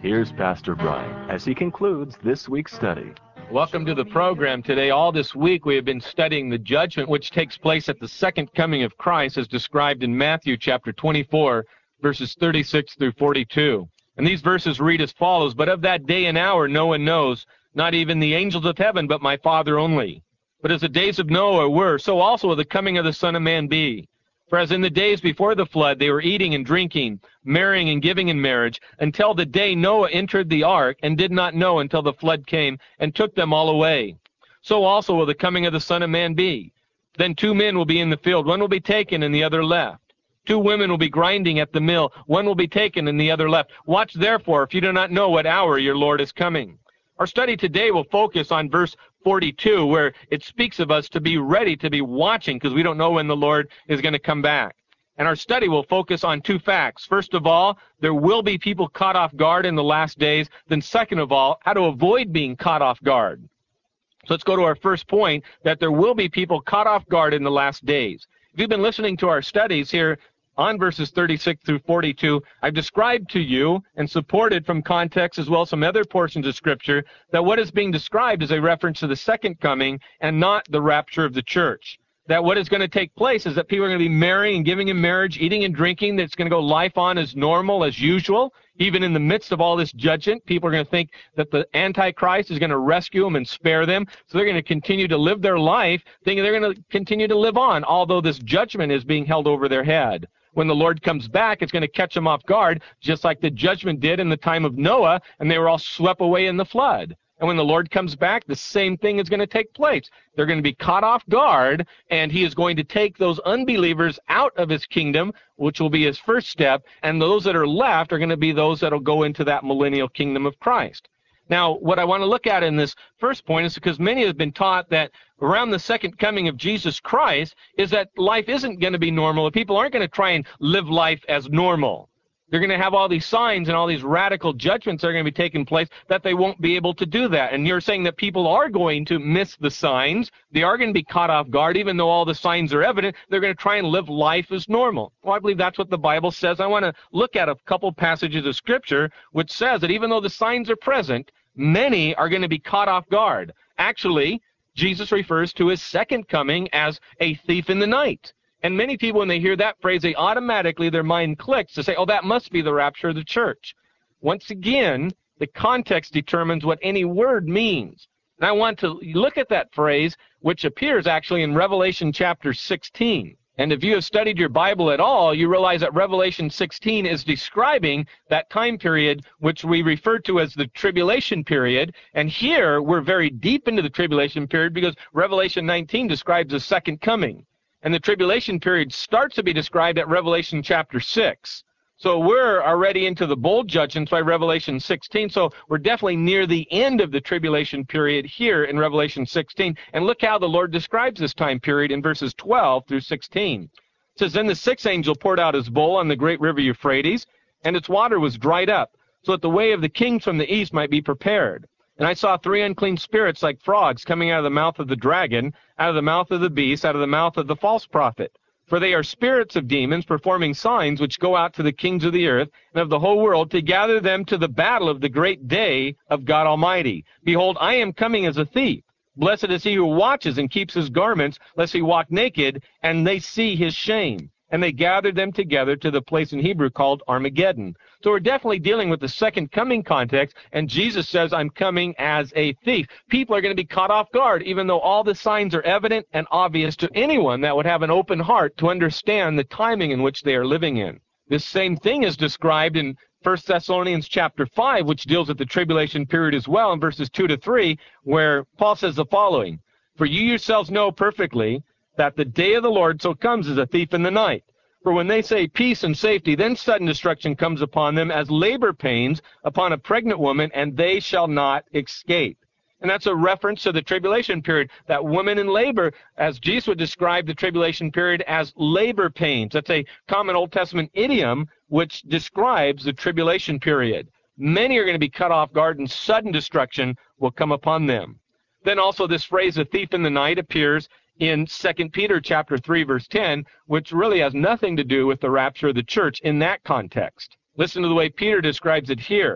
Here's Pastor Brian as he concludes this week's study. Welcome to the program today. All this week we have been studying the judgment which takes place at the second coming of Christ as described in Matthew chapter 24, verses 36 through 42. And these verses read as follows, "But of that day and hour no one knows, not even the angels of heaven, but my Father only. But as the days of Noah were, so also will the coming of the Son of Man be. For as in the days before the flood they were eating and drinking, marrying and giving in marriage, until the day Noah entered the ark, and did not know until the flood came and took them all away. So also will the coming of the Son of Man be. Then 2 men will be in the field, one will be taken and the other left. 2 women will be grinding at the mill, one will be taken and the other left. Watch therefore, if you do not know what hour your Lord is coming." Our study today will focus on verse 42, where it speaks of us to be ready, to be watching, because we don't know when the Lord is going to come back. And our study will focus on 2 facts. First of all, there will be people caught off guard in the last days. Then second of all, how to avoid being caught off guard. So let's go to our first point, that there will be people caught off guard in the last days. If you've been listening to our studies here on verses 36 through 42, I've described to you and supported from context as well as some other portions of Scripture that what is being described is a reference to the second coming and not the rapture of the church. That what is going to take place is that people are going to be marrying and giving in marriage, eating and drinking, that's going to go life on as normal, as usual. Even in the midst of all this judgment, people are going to think that the Antichrist is going to rescue them and spare them. So they're going to continue to live their life, thinking they're going to continue to live on, although this judgment is being held over their head. When the Lord comes back, it's going to catch them off guard, just like the judgment did in the time of Noah, and they were all swept away in the flood. And when the Lord comes back, the same thing is going to take place. They're going to be caught off guard, and he is going to take those unbelievers out of his kingdom, which will be his first step, and those that are left are going to be those that will go into that millennial kingdom of Christ. Now, what I want to look at in this first point is because many have been taught that around the second coming of Jesus Christ is that life isn't going to be normal. People aren't going to try and live life as normal. They're going to have all these signs and all these radical judgments that are going to be taking place that they won't be able to do that. And you're saying that people are going to miss the signs. They are going to be caught off guard. Even though all the signs are evident, they're going to try and live life as normal. Well, I believe that's what the Bible says. I want to look at a couple passages of Scripture which says that even though the signs are present, many are going to be caught off guard. Actually, Jesus refers to his second coming as a thief in the night. And many people, when they hear that phrase, they automatically, their mind clicks to say, oh, that must be the rapture of the church. Once again, the context determines what any word means. And I want to look at that phrase, which appears actually in Revelation chapter 16. And if you have studied your Bible at all, you realize that Revelation 16 is describing that time period which we refer to as the tribulation period. And here, we're very deep into the tribulation period because Revelation 19 describes the second coming. And the tribulation period starts to be described at Revelation chapter 6. So we're already into the bowl judgments by Revelation 16. So we're definitely near the end of the tribulation period here in Revelation 16. And look how the Lord describes this time period in verses 12 through 16. It says, "Then the sixth angel poured out his bowl on the great river Euphrates, and its water was dried up, so that the way of the kings from the east might be prepared. And I saw 3 unclean spirits like frogs coming out of the mouth of the dragon, out of the mouth of the beast, out of the mouth of the false prophet. For they are spirits of demons performing signs which go out to the kings of the earth and of the whole world to gather them to the battle of the great day of God Almighty. Behold, I am coming as a thief. Blessed is he who watches and keeps his garments, lest he walk naked, and they see his shame. And they gathered them together to the place in Hebrew called Armageddon." So we're definitely dealing with the second coming context, and Jesus says, I'm coming as a thief. People are going to be caught off guard, even though all the signs are evident and obvious to anyone that would have an open heart to understand the timing in which they are living in. This same thing is described in 1 Thessalonians chapter 5, which deals with the tribulation period as well, in verses 2 to 3, where Paul says the following, "For you yourselves know perfectly that the day of the Lord so comes as a thief in the night. For when they say peace and safety, then sudden destruction comes upon them as labor pains upon a pregnant woman, and they shall not escape." And that's a reference to the tribulation period, that woman in labor, as Jesus would describe the tribulation period as labor pains. That's a common Old Testament idiom which describes the tribulation period. Many are going to be cut off guard, and sudden destruction will come upon them. Then also this phrase, "a thief in the night," appears in 2 Peter chapter 3, verse 10, which really has nothing to do with the rapture of the church in that context. Listen to the way Peter describes it here.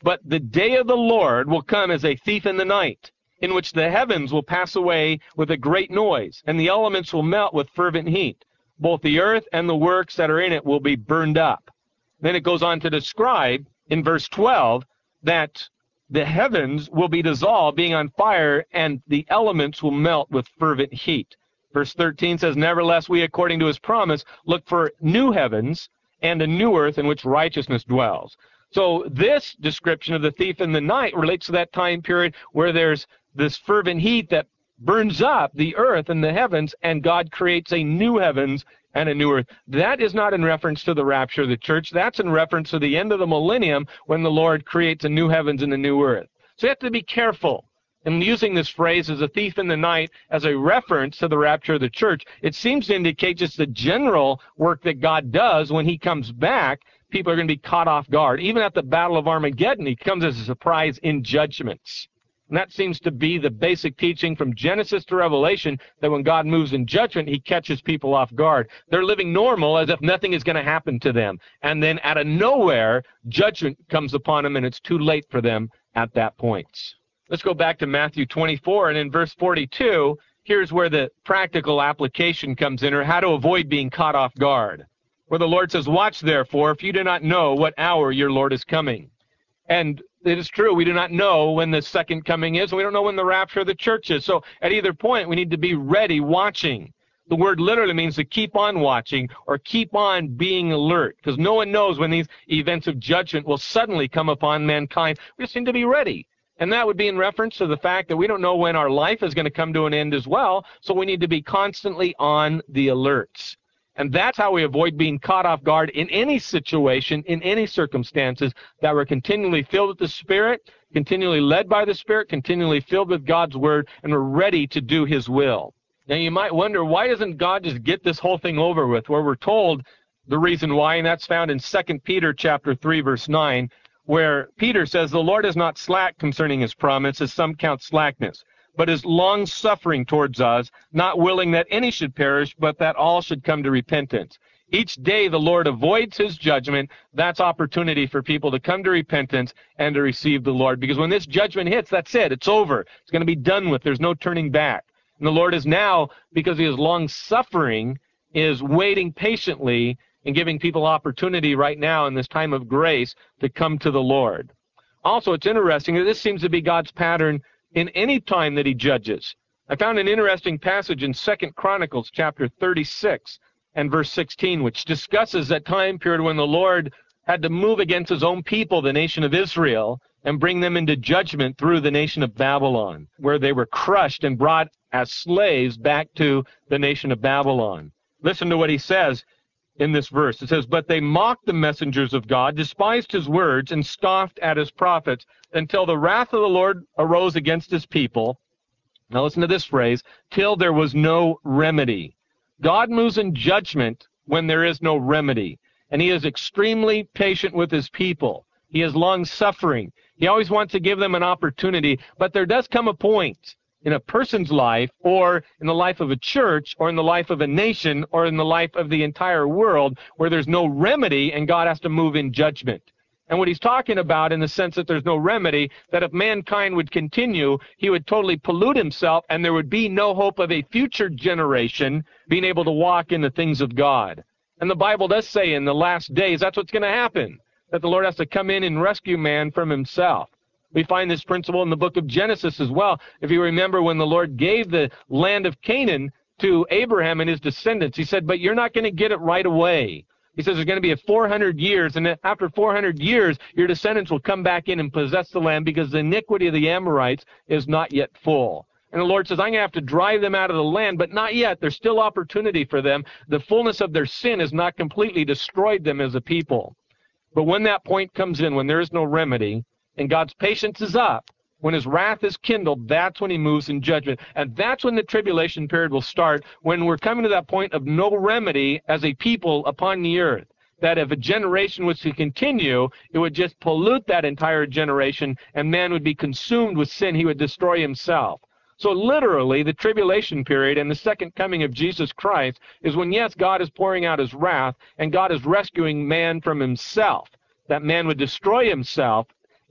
But the day of the Lord will come as a thief in the night, in which the heavens will pass away with a great noise, and the elements will melt with fervent heat. Both the earth and the works that are in it will be burned up. Then it goes on to describe in verse 12 that the heavens will be dissolved, being on fire, and the elements will melt with fervent heat. Verse 13 says, nevertheless, we, according to his promise, look for new heavens and a new earth in which righteousness dwells. So this description of the thief in the night relates to that time period where there's this fervent heat that burns up the earth and the heavens, and God creates a new heavens and a new earth. That is not in reference to the rapture of the church. That's in reference to the end of the millennium when the Lord creates a new heavens and a new earth. So you have to be careful in using this phrase as a thief in the night as a reference to the rapture of the church. It seems to indicate just the general work that God does when he comes back. People are going to be caught off guard. Even at the Battle of Armageddon, he comes as a surprise in judgments. And that seems to be the basic teaching from Genesis to Revelation, that when God moves in judgment, he catches people off guard. They're living normal as if nothing is going to happen to them. And then out of nowhere, judgment comes upon them, and it's too late for them at that point. Let's go back to Matthew 24, and in verse 42, here's where the practical application comes in, or how to avoid being caught off guard. Where the Lord says, watch therefore, if you do not know what hour your Lord is coming. And it is true, we do not know when the second coming is, and we don't know when the rapture of the church is. So at either point, we need to be ready, watching. The word literally means to keep on watching or keep on being alert, because no one knows when these events of judgment will suddenly come upon mankind. We just need to be ready. And that would be in reference to the fact that we don't know when our life is going to come to an end as well, so we need to be constantly on the alerts. And that's how we avoid being caught off guard in any situation, in any circumstances, that we're continually filled with the Spirit, continually led by the Spirit, continually filled with God's Word, and we're ready to do His will. Now you might wonder, why doesn't God just get this whole thing over with? Where we're told the reason why, and that's found in 2 Peter chapter 3, verse 9, where Peter says, the Lord is not slack concerning his promise, as some count slackness, but is long-suffering towards us, not willing that any should perish, but that all should come to repentance. Each day the Lord avoids his judgment. That's opportunity for people to come to repentance and to receive the Lord. Because when this judgment hits, that's it. It's over. It's going to be done with. There's no turning back. And the Lord is now, because he is long-suffering, is waiting patiently and giving people opportunity right now in this time of grace to come to the Lord. Also, it's interesting that this seems to be God's pattern in any time that he judges. I found an interesting passage in 2 Chronicles chapter 36 and verse 16, which discusses that time period when the Lord had to move against his own people, the nation of Israel, and bring them into judgment through the nation of Babylon, where they were crushed and brought as slaves back to the nation of Babylon. Listen to what he says in this verse. It says, but they mocked the messengers of God, despised his words, and scoffed at his prophets, until the wrath of the Lord arose against his people. Now listen to this phrase, till there was no remedy. God moves in judgment when there is no remedy, and he is extremely patient with his people. He is long-suffering. He always wants to give them an opportunity, but there does come a point in a person's life, or in the life of a church, or in the life of a nation, or in the life of the entire world, where there's no remedy and God has to move in judgment. And what he's talking about, in the sense that there's no remedy, that if mankind would continue, he would totally pollute himself, and there would be no hope of a future generation being able to walk in the things of God. And the Bible does say in the last days that's what's going to happen, that the Lord has to come in and rescue man from himself. We find this principle in the book of Genesis as well. If you remember, when the Lord gave the land of Canaan to Abraham and his descendants, he said, but you're not going to get it right away. He says there's going to be 400 years, and after 400 years, your descendants will come back in and possess the land, because the iniquity of the Amorites is not yet full. And the Lord says, I'm going to have to drive them out of the land, but not yet. There's still opportunity for them. The fullness of their sin has not completely destroyed them as a people. But when that point comes in, when there is no remedy, and God's patience is up, when his wrath is kindled, that's when he moves in judgment. And that's when the tribulation period will start, when we're coming to that point of no remedy as a people upon the earth. That if a generation was to continue, it would just pollute that entire generation, and man would be consumed with sin. He would destroy himself. So literally, the tribulation period and the second coming of Jesus Christ is when, yes, God is pouring out his wrath, and God is rescuing man from himself. That man would destroy himself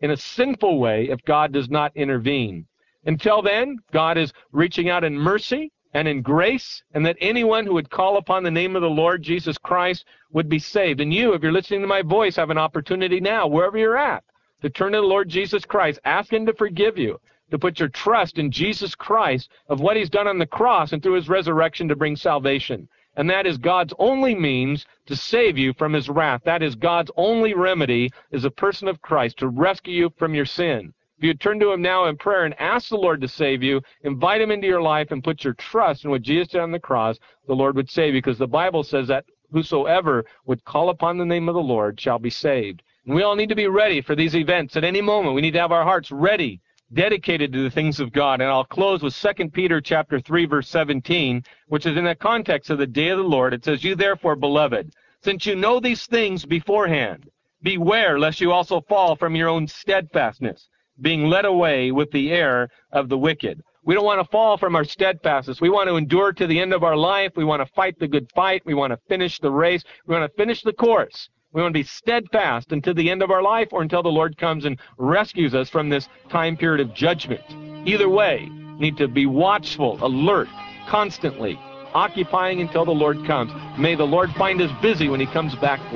in a sinful way if God does not intervene. Until then, God is reaching out in mercy and in grace, and that anyone who would call upon the name of the Lord Jesus Christ would be saved. And you, if you're listening to my voice, have an opportunity now, wherever you're at, to turn to the Lord Jesus Christ, ask Him to forgive you, to put your trust in Jesus Christ of what He's done on the cross and through His resurrection to bring salvation. And that is God's only means to save you from His wrath. That is God's only remedy, is a person of Christ to rescue you from your sin. If you turn to Him now in prayer and ask the Lord to save you, invite Him into your life and put your trust in what Jesus did on the cross, the Lord would save you, because the Bible says that whosoever would call upon the name of the Lord shall be saved. And we all need to be ready for these events at any moment. We need to have our hearts ready, dedicated to the things of God. And I'll close with 2 Peter chapter 3, verse 17, which is in the context of the day of the Lord. It says, "You therefore, beloved, since you know these things beforehand, beware lest you also fall from your own steadfastness, being led away with the error of the wicked." We don't want to fall from our steadfastness. We want to endure to the end of our life. We want to fight the good fight. We want to finish the race. We want to finish the course. We want to be steadfast until the end of our life, or until the Lord comes and rescues us from this time period of judgment. Either way, we need to be watchful, alert, constantly, occupying until the Lord comes. May the Lord find us busy when He comes back.